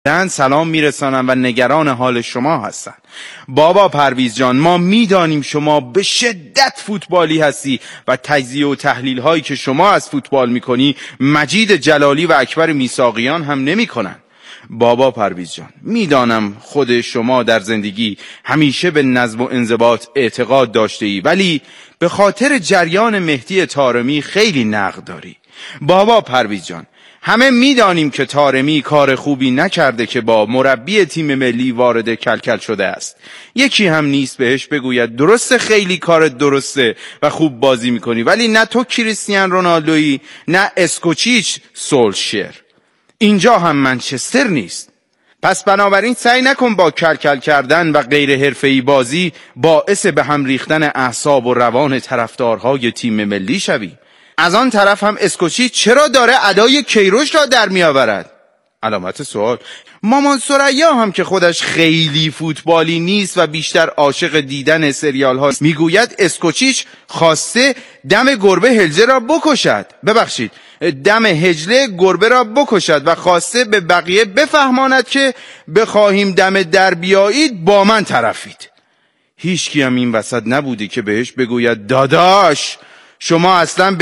سلام میرسانم و نگران حال شما هستن. بابا پرویز جان، ما میدانیم شما به شدت فوتبالی هستی و تجزیه و تحلیل هایی که شما از فوتبال میکنی مجید جلالی و اکبر میثاقیان هم نمیکنن. بابا پرویز جان، میدانم خود شما در زندگی همیشه به نظم و انضباط اعتقاد داشته ای، ولی به خاطر جریان مهدی طارمی خیلی نقد داری. بابا پرویز جان، همه میدانیم که طارمی کار خوبی نکرده که با مربی تیم ملی وارد کلکل شده است. یکی هم نیست بهش بگوید درسته خیلی کارت درسته و خوب بازی میکنی، ولی نه تو کریستیان رونالدویی نه اسکوچیچ سولشر. اینجا هم منچستر نیست. پس بنابراین سعی نکن با کلکل کردن و غیر حرفه‌ای بازی باعث به هم ریختن اعصاب و روان طرفدارهای تیم ملی شوی. از آن طرف هم اسکوچیچ چرا داره ادای کیروش را در می آورد؟ علامت سوال. مامان ثریا هم که خودش خیلی فوتبالی نیست و بیشتر عاشق دیدن سریال هاست، میگوید اسکوچیچ خواسته دم گربه هجله را بکشد. ببخشید، دم هجله گربه را بکشد و خواسته به بقیه بفهماند که بخواهیم دم در بیایید با من طرفید. هیچکی هم این وسط نبودی که بهش بگوید داداش شما اصلا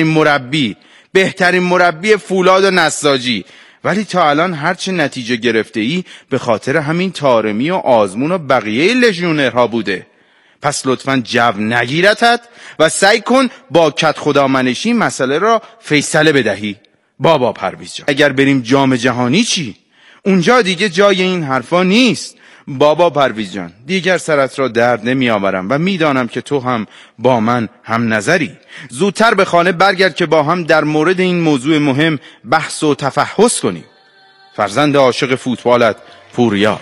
بهترین مربی فولاد و نساجی، ولی تا الان هرچه نتیجه گرفته ای به خاطر همین طارمی و آزمون و بقیه لژیونرها بوده. پس لطفاً جو نگیرتت و سعی کن با کت خدامنشی مسئله را فیصله بدهی. بابا پرویز جان، اگر بریم جام جهانی چی؟ اونجا دیگه جای این حرفا نیست. بابا پرویز جان، دیگر سرت را درد نمی آورم و میدانم که تو هم با من هم نظری. زودتر به خانه برگرد که با هم در مورد این موضوع مهم بحث و تفحص کنیم. فرزند عاشق فوتبالت، پوریا.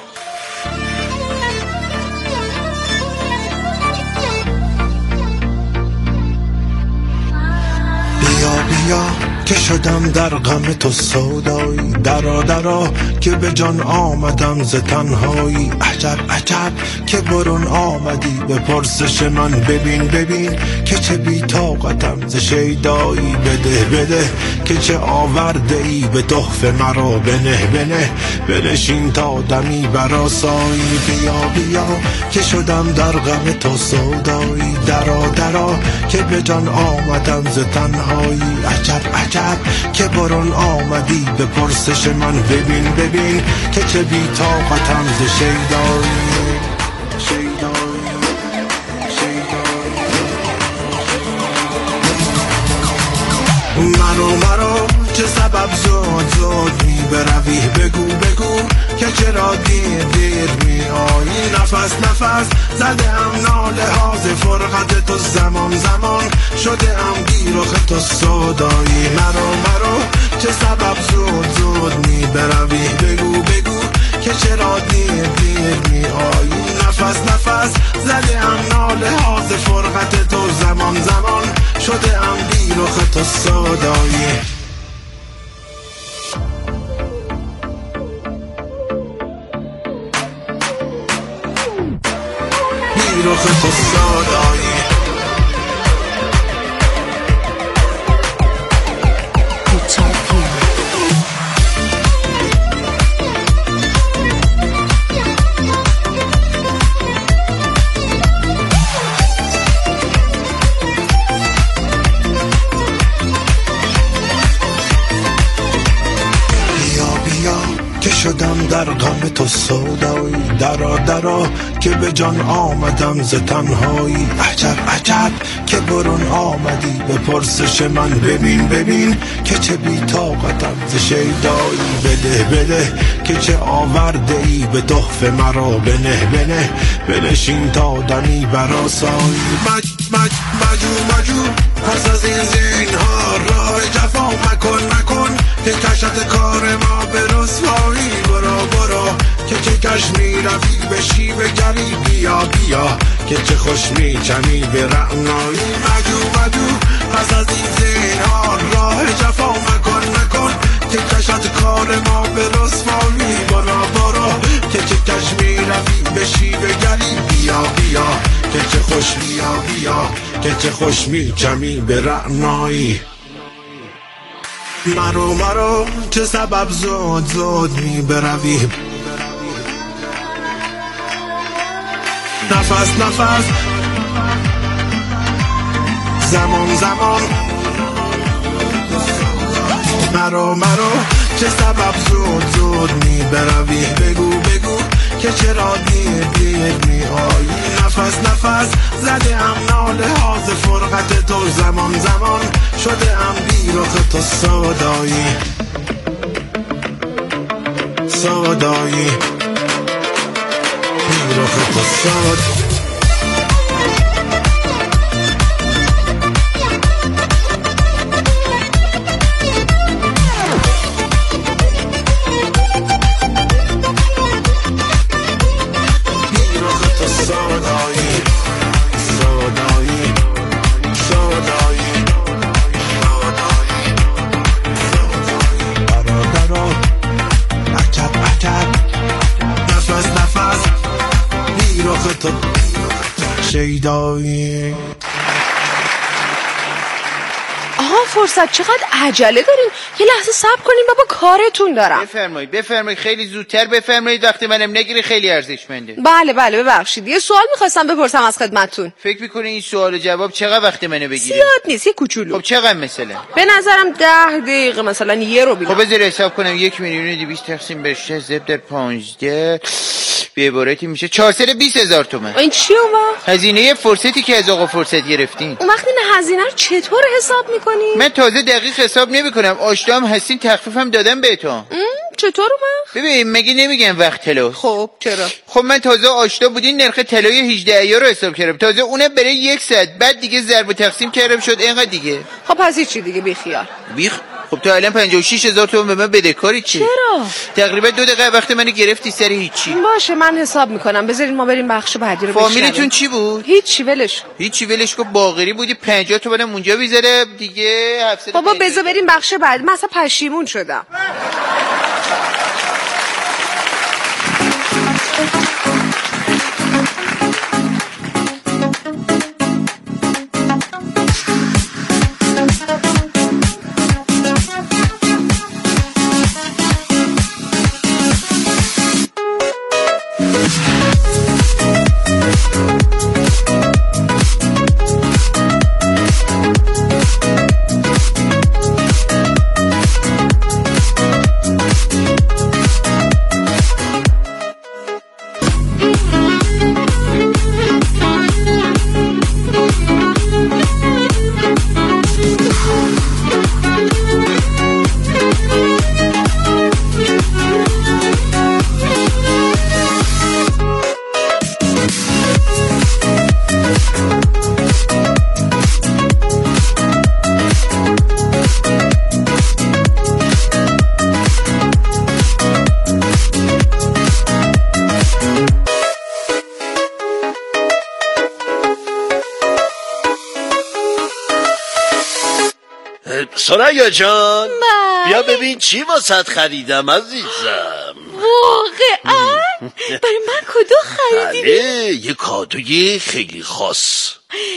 بیا که شدم در غم تو سودایی، درا که به جان آمدم ز تنهایی. عجب که برون آمدی به پرسش من، ببین که چه بی طاقتم ز شیدایی. بده که چه آورده ای به تحفه مرا، بنشین تا دمی برآسایی. بیا که شدم در غم تو سودایی، درا که به جان آمدم ز تنهایی. عجب که برون آمدی به پرسش من، ببین که چه بی طاقتم ز شیدایی. مرا چه سبب زود می بروی، بگو که چرا دیر می آیی. نفس زده هم ناله ها ز فرقت تو، زمان شده هم گیرخ تو سودایی. مرا چه سبب زود می بروی، بگو که چرا دیر می آیی. نفس زده هم ناله ها ز فرقت تو، زمان شده هم گیرخ تو سودایی. گیرخ تو سودایی. شدم در غم تو سودایی، درا که به جان آمدم ز تنهایی. عجب که برون آمدی به پرسش من، ببین که چه بی طاقتم ز شیدایی. بده که چه آورده ای به تحفه مرا، بنشین تا دمی برآسایی. مجو پس از این زینها راه جفا مکن که کشت کار ما به رسوایی. برو که چه کش می روی به شیب گری. بیا که چه خوش می چمی به رعنایی. مجو پس از این زینها راه جفا مکن که کشت کار ما به رسوایی. برو که چه کش می روی به شیب گری. بیا که چه خوش که چه خوش می چمی به رعنایی. مرو چه سبب زود می بروی نفس زمان مرو چه سبب زود می بروی بگو که چرا دیر می آیی نفس زده ام ناله ها ز فرقت تو زمان شده ام بی رخ تو سودایی بی رخ تو سودایی تو شیدایی. آها فرصت چقدر عجله دارین؟ یه لحظه صبر کنین بابا کارتون دارم. بفرمایید خیلی زودتر بفرمایید وقتی منم نگیری خیلی ارزشمنده. بله ببخشید یه سوال میخواستم بپرسم از خدمتتون. فکر میکنی این سوال جواب چقدر وقت منو بگیره؟ زیاد نیست یه کوچولو. خب چقدر مثلا؟ به نظرم 10 دقیقه مثلا یه رو بیلم. خب بذار حساب کنم 1,200,000 تقسیم به 6 ضرب در 15 به عبارتی میشه 420,000 تومان. این چیه اون وقت؟ هزینه فرصتی که از آقا فرصت گرفتین. اون وقت این هزینه رو چطور حساب میکنی؟ من تازه دقیق حساب نمیکنم. آشتام هستین تخفیفم دادم بهتون. چطور اومد؟ ببین مگه نمیگم وقت طلا. خب چرا؟ خب من تازه آشتا بودین نرخ طلای 18 عیار رو حساب کردم. تازه اونم برای 1 ساعت بعد دیگه ضرب و تقسیم کردم شد اینقدر دیگه. خب پس هیچ دیگه بیخیال. خب تو الان 56,000 تومان به من بدهکاری چی؟ چرا؟ تقریبا 2 دقیقه وقت منو گرفتی سر هیچی. باشه من حساب میکنم. بذارین ما بریم بخش بعدی رو بشنویم. فامیلتون چی بود؟ هیچی ولش کن باقری بودی 50 تومن اونجا میذاره دیگه 700. بابا بذار بریم بخش بعدی. من اصلا پشیمون شدم. سریا جان بیا ببین چی واسط خریدم عزیزم. واقعا؟ برای من کادو خریدی؟ یه کادوی خیلی خاص.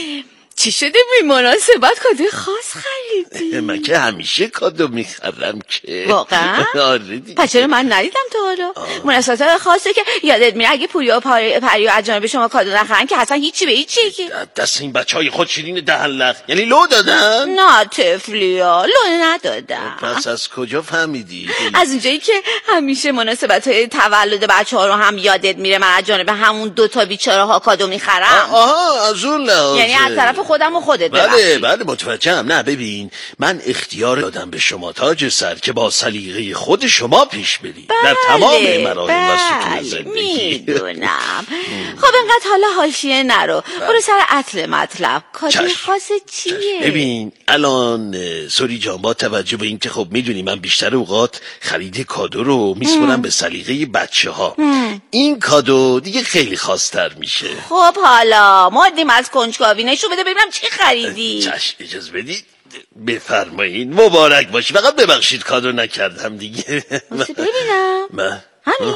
چی شده بی مناسبت کادوی خاص خریدی؟ من که همیشه کادو میخرم که. واقعا؟ آره دیگه. پس چرا من ندیدم تا حالا؟ مناسبت خاصه که یادت میره اگه پوریا و پریا از جانب شما کادو نخرن که حتما هیچی به هیچی که. دست این بچهای خود شیرین دهن لخ. یعنی لو دادن؟ نه طفلیا لو ندادم. پس از کجا فهمیدی؟ از اونجایی که همیشه مناسبت های تولد بچه ها رو هم یادت میره من از جانب همون 2 بیچاره ها کادو میخرم. آها از اون لحاظه. یعنی از طرف خودم و خودت بله متوجهم. نه ببین من اختیار دادم به شما تاج سر که با سلیقه خود شما پیش بری در تمام مراحل و سطوح زندگی. میدونم. خب اینقدر حالا حاشیه نرو. برو سر اصل مطلب. کادوی خاص چیه؟ ببین الان سوری جان با توجه به اینکه خب میدونی من بیشتر اوقات خرید کادو رو میسپرم به سلیقه بچه ها. این کادو دیگه خیلی خاص‌تر میشه. خب حالا مادیم از کنجکاوی نشون بده ببینم چی خریدی. چشم اجازه بدید بفرمایید. مبارک باشی. فقط ببخشید کادو نکردم دیگه. ببینم همین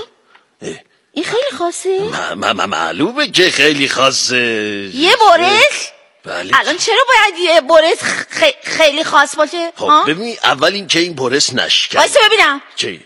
این خیلی خاصه. معلومه که خیلی خاصه. یه برش بله. الان چرا باید یه برس خیلی خاص باشه؟ خب ببین، اول این که این برس نشکنه. وایسا ببینم. چه؟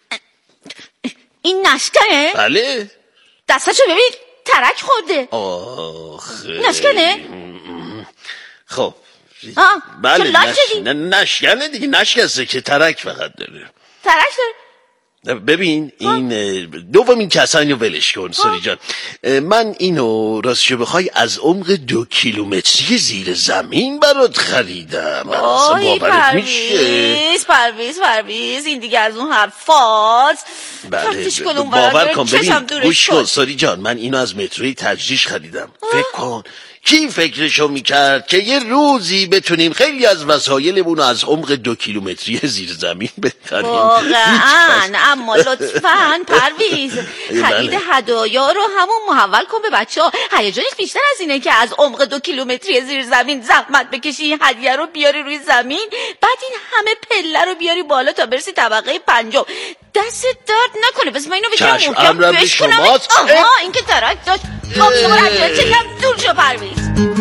این نشکنه؟ بله. دستاشو ببین، ترک خورده. آخه نشکنه؟ خب بله نشکنه دیگه، نشکسته که ترک فقط داره. ترک داره؟ ببین این دومین که اصلا اینو ولش کن سوری جان. من اینو راستشو بخوای از عمق 2 کیلومتری زیر زمین برات خریدم. آی پرویز این دیگه از اون حرفات. بله باور کن. ببین گوش کن سوری جان، من اینو از متروی تجریش خریدم. فکر کن کی فکرشو میکرد که یه روزی بتونیم خیلی از وسایلمون رو از عمق 2 کیلومتری زیر زمین بخریم. واقعا اما لطفاً پرویز خرید هدایا رو همون محول کن به بچه‌ها. هیجانش بیشتر از اینه که از عمق 2 کیلومتری زیر زمین زحمت بکشی این هدیه رو بیاری روی زمین، بعد این همه پله رو بیاری بالا تا برسی طبقه 5. دست درد نکنه. بس من اینو بگم محکم بشکنم. این که ترک داشت. خب شما رجل چکم دور شو پرویز.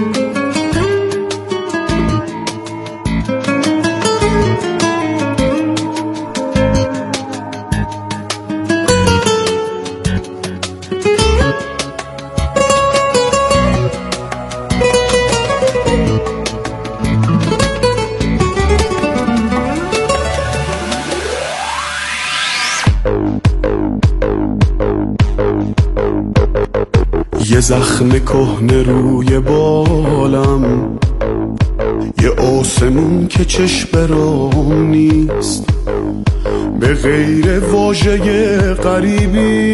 یه زخم کهنه روی بالم، یه آسمون که چشم برام نیست، به غیر واژه غریبی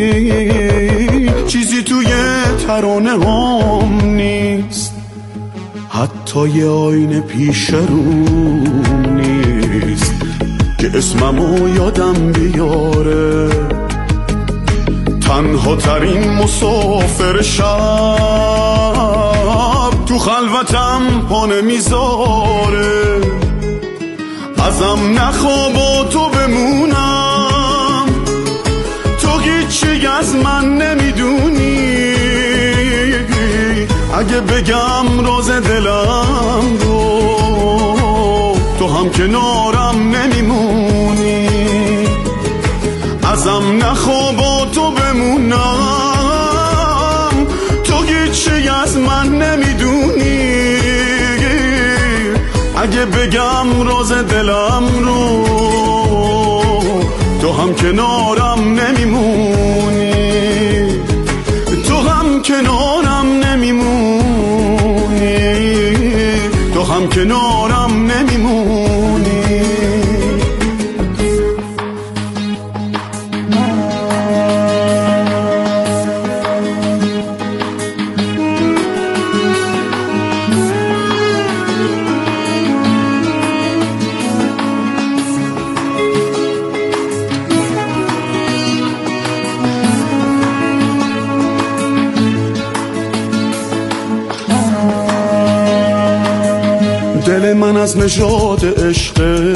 چیزی توی ترانه هم نیست، حتی یه آینه پیش روم نیست که اسممو یادم بیاره. تنها ترین مسافر شب تو خلوتم پا نمیذاره. ازم نخوا با تو بمونم، تو هیچی از من نمیدونی. اگه بگم راز دلم رو، تو هم کنارم نمیمونی. ازم نخوا با تو بمونم، تو هیچی از من نمیدونی. اگه بگم راز دلم رو، تو هم کنارم نمیمونی. تو هم کنارم نمیمونی. تو هم کنارم نمیمونی. دل من از نژاد عشقه،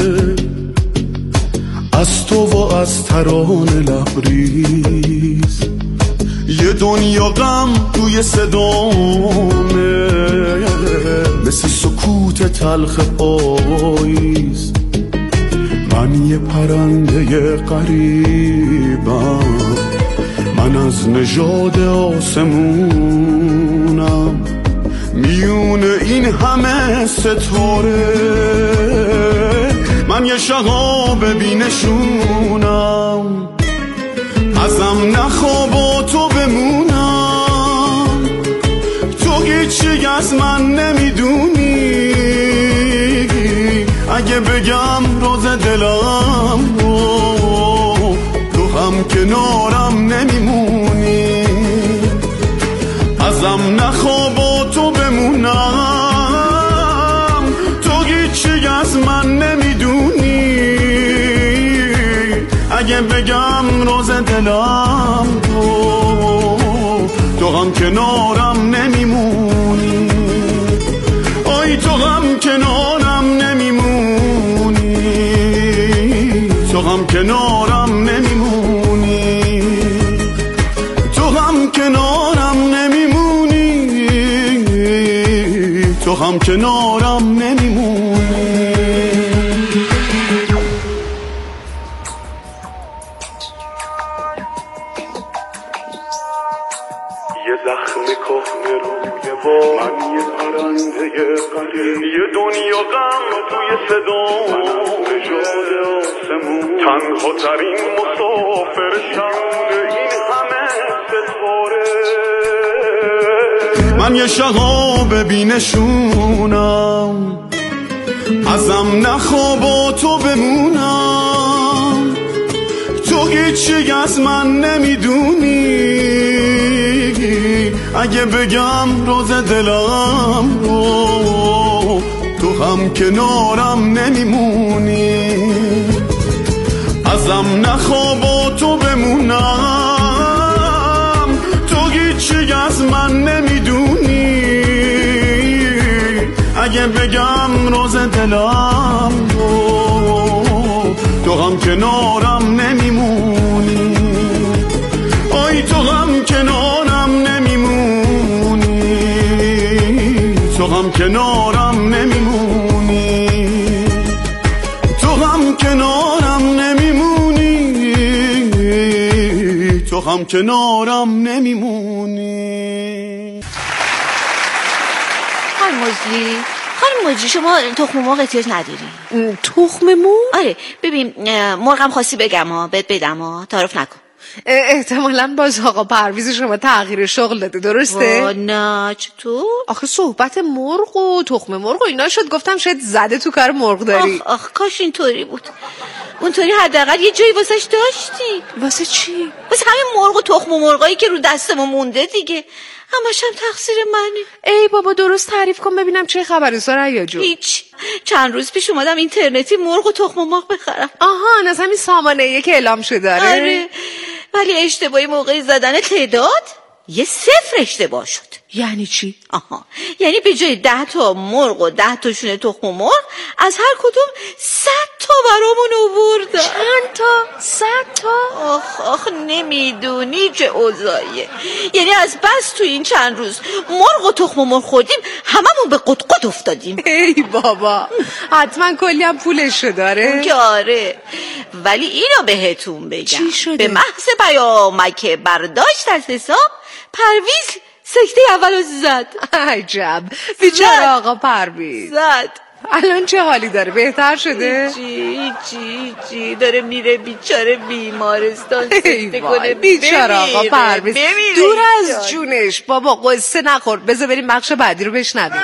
از تو و از ترانه لبریز. یه دنیا غم توی صدامه، مثل سکوت تلخ پاییز. من یه پرنده غریبم، من از نژاد آسمونم. میون این همه ستاره من یه شهاب بینشونم. ازم نخوا با تو بمونم، تو هیچی از من نمیدونی. اگه بگم راز دلم رو، تو هم کنارم نمیمونی. ازم نخوا با تو بمونم، تو هیچی از من نمیدونی. اگه بگم راز دلم تو هم کنارم نمیمونی. آی تو هم کنارم نمیمونی. تو هم کنارم نمیمونی. تو هم کنارم نمیمونی. هم کنارم نمیمونی. یه زخم کهنه روی با من، یه پرنده غریب، یه دنیا غم توی صدا، نژاد آسمون، تنها ترین مسافر شب این همه ستاره. من یه شهاب بینشونم، ازم نخوا با تو بمونم، تو هیچی از من نمیدونی، اگه بگم روز دلم رو تو هم کنارم نمیمونی. ازم نخوا با تو بمونم، تو هیچی از من نمیدونی، اگه بگم روز دلم رو تو هم کنارم نمیمونی. آی تو هم کنارم نمیمونی، تو هم کنارم نمیمونی، تو هم کنارم نمیمونی، تو هم کنارم نمیمونی. خانم مجری شما تخم مرغ احتیاج نداری؟ تخم مرغ؟ آره ببین مرغم خواستی بگم بهت بدم تعارف نکن. احتمالاً باز آقا پرویز شما تغییر شغل داده، درسته؟ نه چطور؟ آخه صحبت مرغ و تخم مرغ و اینا شد، گفتم شاید زده تو کار مرغ داری. آخ کاش اینطوری بود، اونطوری حداقل یه جایی واسش داشتی. واسه چی؟ واسه همین مرغ و تخم و مرغایی که رو دستمون مونده دیگه، همش هم تقصیر منه. ای بابا درست تعریف کن ببینم چه خبره سریا جون. هیچ، چند روز پیش اومدم اینترنتی مرغ و تخم و مرغ بخرم. آها از همین سامانه‌ای که اعلام شده. آره ولی اشتباهی موقعی زدن تعداد یه 0 اشتباه شد. یعنی چی؟ آها یعنی به جای 10 تا مرغ و 10 تا شونه تخم مرغ از هر کدوم 100 تا برامون آوردن. چند تا؟ 100 تا؟ آخ نمیدونی چه اوضاعیه. یعنی از بس تو این چند روز مرغ و تخم مرغ خوردیم هممون به قدقد افتادیم. ای بابا حتما کلی هم پولش داره. که آره ولی اینو بهتون بگم، چی شده؟ به محض پیامک برداشت از حساب پرویز سکته اولو زد. عجب بیچاره آقا پرویز زد. الان چه حالی داره؟ بهتر شده؟ هیچی داره میره بیچاره بیمارستان سکته کنه. بیچاره آقا پرویز دور از جونش. بابا قصه نخور، بذار بریم بخش بعدی رو بشنویم.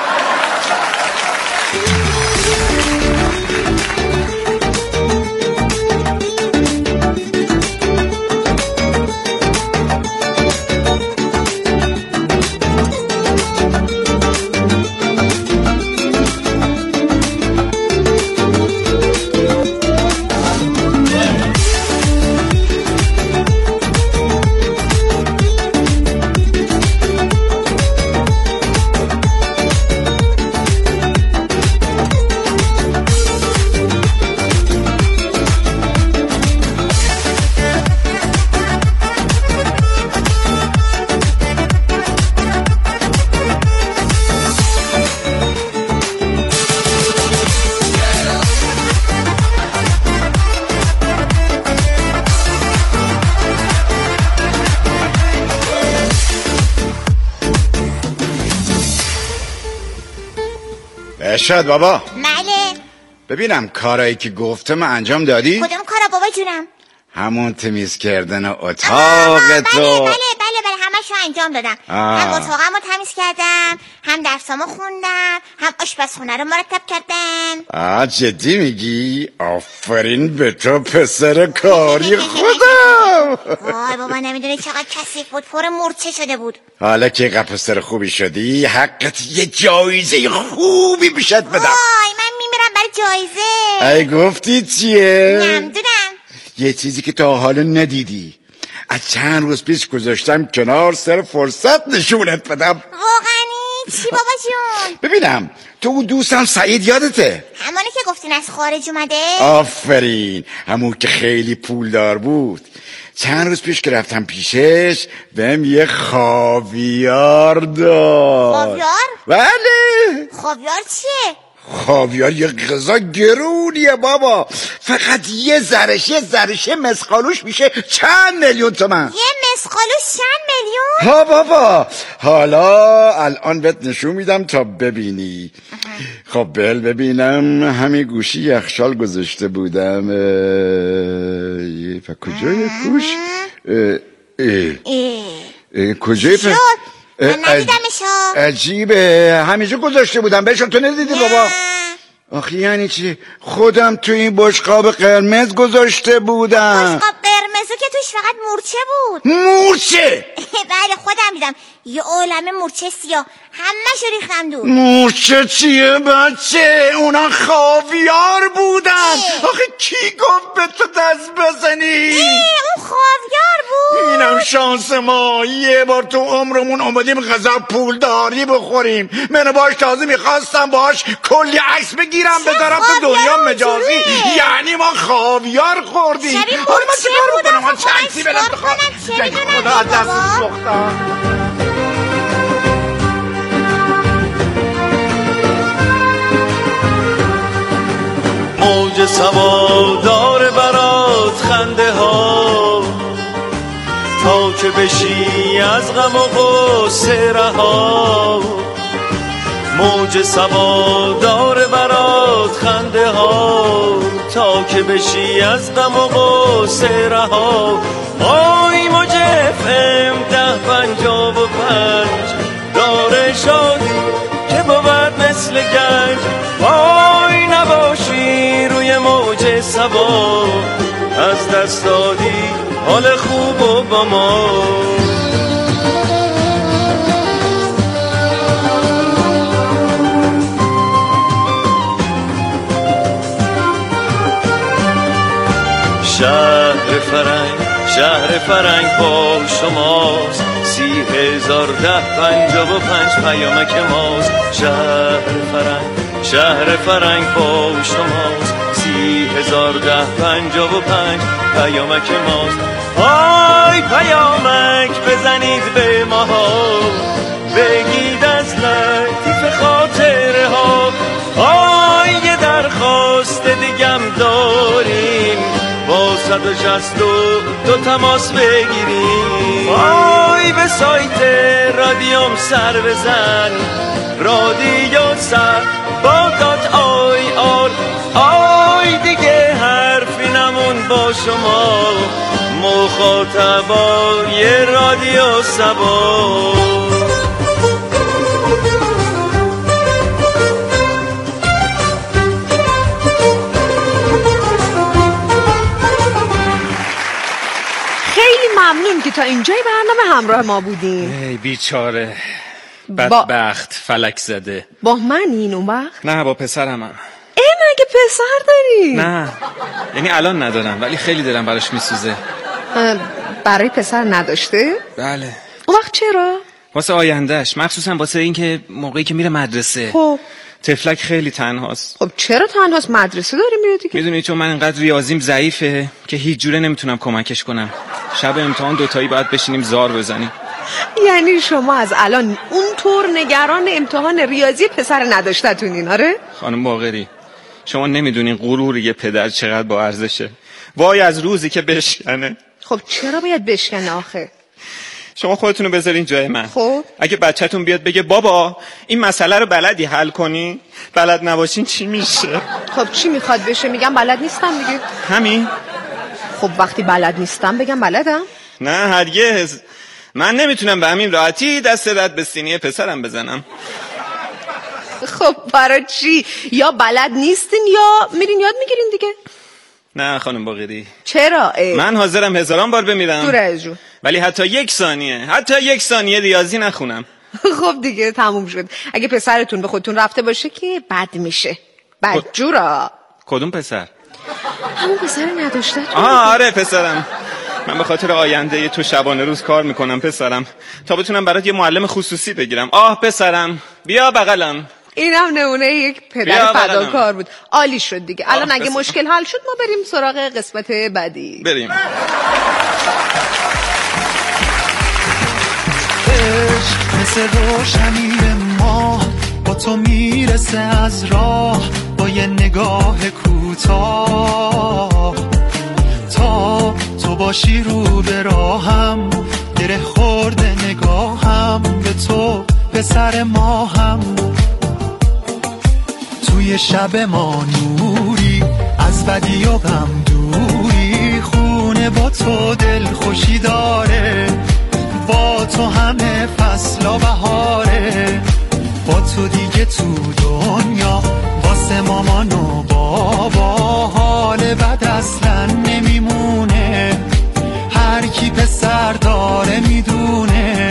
ارشاد بابا. بله. ببینم کارایی که گفتم انجام دادی؟ کدوم کارا بابا جونم؟ همون تمیز کردن اتاق تو. بله همشو انجام دادم. هم اتاقمو تمیز کردم، هم درسامو خوندم، هم آشپزخونه رو مرتب کردم. جدی میگی؟ آفرین به تو پسر کاری خودم. وای بابا نمیدونی چقدر کثیف بود، پر مورچه شده بود. حالا که پسر خوبی شدی حقت یه جایزه خوبی بشد بدم. وای من میمیرم برای جایزه. ای گفتی چیه؟ نمیدونم. یه چیزی که تا حالا ندیدی، از چند روز پیش گذاشتم کنار سر فرصت نشونت بدم. واقعی؟ چی بابا جون؟ ببینم تو اون دوستم سعید یادته؟ همانی که گفتین از خارج اومده؟ آفرین، همون که خیلی پولدار بود. چند روز پیش که رفتم پیشش بهم یه خاویار داد. خاویار؟ بله خاویار چیه؟ خاویار یه غذا گرونیه بابا، فقط یه ذرشه مسقالوش میشه چند میلیون تومن. یه مسقالوش چند میلیون؟ ها بابا، حالا الان بهت نشون میدم تا ببینی. خب ببینم، همین گوشی یخچال گذاشته بودم. کجای گوش؟ کجای شد؟ من ندیدمشو. عجیبه، همینجا گذاشته بودم. بهشون تو ندیدی بابا؟ آخه یعنی چی؟ خودم تو این بشقاب قرمز گذاشته بودم. بشقاب قرمزو که توش فقط مورچه بود. مورچه؟ بله خودم دیدم، یه عالمه مورچه سیاه، همه‌شو ریختم دور. مورچه چیه بچه؟ اونا خاویار بودن. آخه کی گفت به تو دست بزنی؟ اون خاویار بود. اینم شانس ما، یه بار تو عمرمون اومدیم غذا پولداری بخوریم. من باش تازه میخواستم باش کلی عکس بگیرم بذارم تو دنیا مجازی. یعنی ما خاویار خوردیم. حالا من چه کار بکنم؟ من چه عکسی برم بخوام؟ خدا از دستش سوختم. موج سوادار برات خنده ها، تا که بشی از غم و غصه رها. موج سوادار برات خنده ها، تا که بشی از غم و غصه رها. آی موج FM 1055 داره شادی که بود مثل گنج. وای نباشی روی موج سوا، از دست دادی حال خوب و با ما. شهر فرنگ با شماست، 30,1055 پیامک ماست. شهر فرنگ با شماست، 30,1055 پیامک ماست. آی پیامک بزنید به ماها، بگید از لطیف خاطره ها. آی یه درخواست دیگم داریم، با 162 تماس بگیریم. آی به سایت رادیوم سر بزن، رادیو سر با .ir. آی دیگه حرفی نمون با شما، مخاطبای رادیو سبا. ممنون که تا اینجای برنامه همراه ما بودیم. ای بیچاره بدبخت فلک زده. با من این اون وقت؟ نه با پسرمم. مگه پسر داری؟ نه یعنی الان ندارم، ولی خیلی دلم براش میسوزه. برای پسر نداشته؟ بله. اون وقت چرا؟ واسه آیندهش، مخصوصا واسه این که موقعی که میره مدرسه. خب تفلک خیلی تنهاست. خب چرا تنهاست؟ مدرسه داره میره دیگه. میدونی چون من انقدر ریاضیم ضعیفه که هیچ جوره نمیتونم کمکش کنم. شب امتحان دوتایی باید بشینیم زار بزنیم. یعنی شما از الان اونطور نگران امتحان ریاضی پسر نداشتتونین؟ آره خانم باقری، شما نمیدونین غرور یه پدر چقدر با ارزشه. وای از روزی که بشکنه. خب چرا باید بشکنه آخه؟ شما خودتونو بذارین جای من. خب اگه بچه‌تون بیاد بگه بابا این مسئله رو بلدی حل کنی، بلد نباشین چی میشه؟ خب چی میخواد بشه؟ میگم بلد نیستم دیگه. همین؟ خب وقتی بلد نیستم بگم بلدم؟ نه هرگز. من نمیتونم به همین راحتی دست رد به سینی پسرم بزنم. خب برای چی؟ یا بلد نیستین یا میرین یاد میگیرین دیگه. نه خانم باقری. چرا؟ من حاضرم 1000 بار بمیرم دور از جون، ولی حتی یک ثانیه ریاضی نخونم. خب دیگه تموم شد. اگه پسرتون به خودتون رفته باشه که بد میشه. بدجورا. کدوم پسر؟ همون پسر نداشته. آره پسرم. من به خاطر آینده تو شبانه روز کار میکنم پسرم، تا بتونم برات یه معلم خصوصی بگیرم. پسرم بیا بغلم. اینم نمونه یک پدر فداکار بود. عالی شد دیگه. الان اگه مشکل حل شد ما بریم سراغ قسمت بعدی. بریم. مثل روشنی ما با با تو میرسه از راه با یه نگاه کوتاه. تا تو باشی رو به راهم گره خورده نگاهم به تو پسر ماهم. توی شب ما نوری از بدی و غم دوری، خونه با تو دل خوشی داره، با تو همه فصل و بهاره. با تو دیگه تو دنیا واسه مامان و بابا حال بد اصلا نمیمونه، هر کی پسر داره میدونه.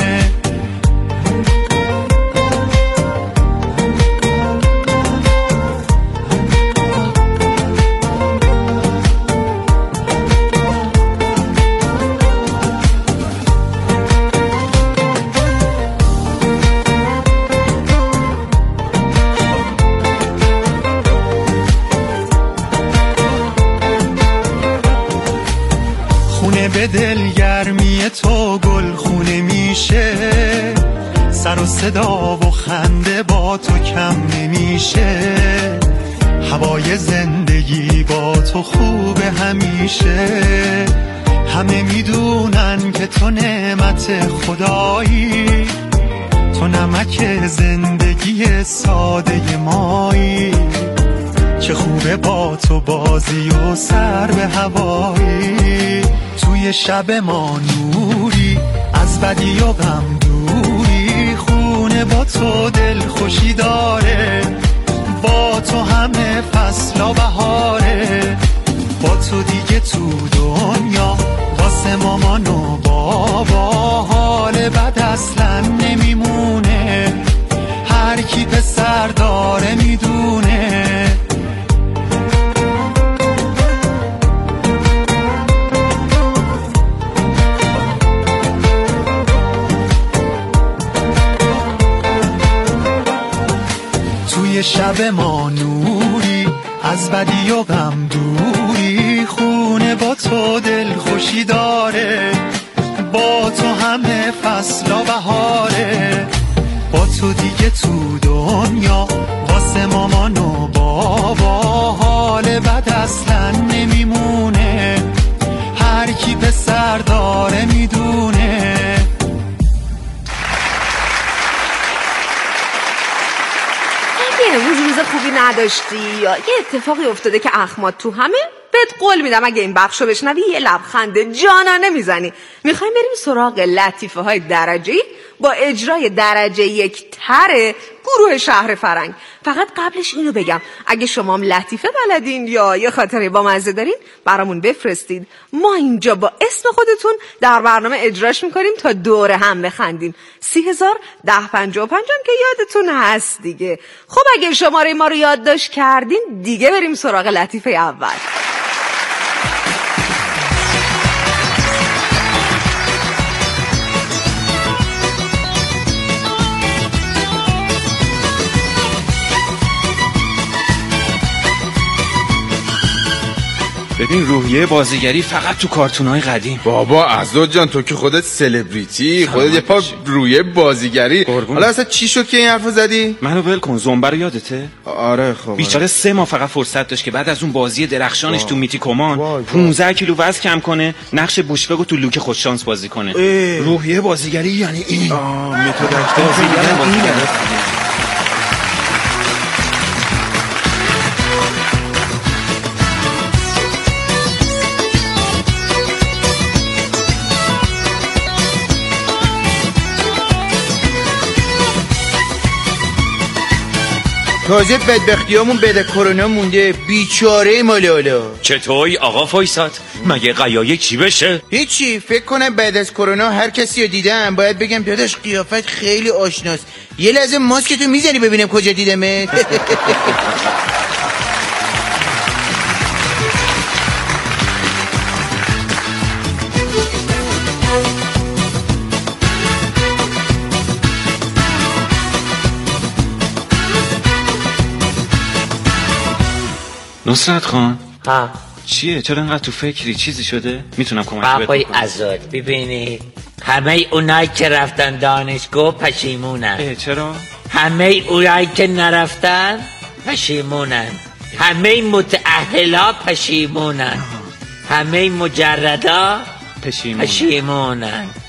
به دلگرمی تو گل خونه میشه، سر و صدا و خنده با تو کم نمیشه. هوای زندگی با تو خوبه همیشه، همه میدونن که تو نعمت خدایی، تو نمک زندگی ساده مایی. چه خوبه با تو بازی و سر به هوایی، توی شب ما نوری از بدی و غم دوری، خونه با تو دل خوشی داره، با تو همه فصل و بهاره. با تو دیگه تو دنیا واسه مامان و بابا حال بد اصلا نمیمونه، هر کی پسر داره میدونه. توی شب ما نوری از بدی و غم دوری، خونه با تو دل خوشی داره، با تو همه فصل و بهاره. با تو دیگه تو دنیا واسه مامان و بابا حال بد اصلا نمیمونه، هر کی پسر داره میدونه. امروز روز خوبی نداشتی یا یه اتفاقی افتاده که اخمات تو همه؟ بهت قول میدم اگه این بخشو بشنوی یه لبخند جانانه میزنی. میخوایم بریم سراغ لطیفه های درجه‌ای با اجرای درجه 1 تر گروه شهر فرنگ. فقط قبلش اینو بگم اگه شما هم لطیفه بلدین یا یه خاطره با مزه دارین برامون بفرستید، ما اینجا با اسم خودتون در برنامه اجراش میکنیم تا دور هم بخندیم. 30,1055 که یادتون هست دیگه. خب اگه شماره ما رو یادداشت کردین دیگه بریم سراغ لطیفه اول. ببین روحیه بازیگری فقط تو کارتونای قدیم. بابا عزوز جان تو که خودت سلبریتی، خودت یه پا روحیه بازیگری. حالا اصلا چی شد که این حرفو زدی؟ منو ول کن. زنبه رو یادته؟ آره خب. بیچاره 3 ماه فقط فرصت داشت که بعد از اون بازی درخشانش تو میتی کمان 15 کیلو وزن کم کنه، نقش بوشبگو تو لوک خوششانس بازی کنه. روحیه بازیگری یعنی این. متد بازیگری. تازه بدبختیامون بده کرونا مونده، بیچاره مالالا. چطوری آقا فایساد؟ مگه قیایه چی بشه؟ هیچی، فکر کنم بعد از کرونا هر کسی رو دیدم باید بگم داداش قیافت خیلی آشناست، یه لحظه ماسکتو میزنی ببینم کجا دیدمت. نصرت خان ها چیه؟ چرا انقدر تو فکری؟ چیزی شده؟ میتونم کمک بهت آقای عزاد ببینید همه اونایی که رفتن دانشگاه پشیمونن. چرا؟ همه اونایی که نرفتن پشیمونن، همه متأهلا پشیمونن، همه مجردا پشیمونن.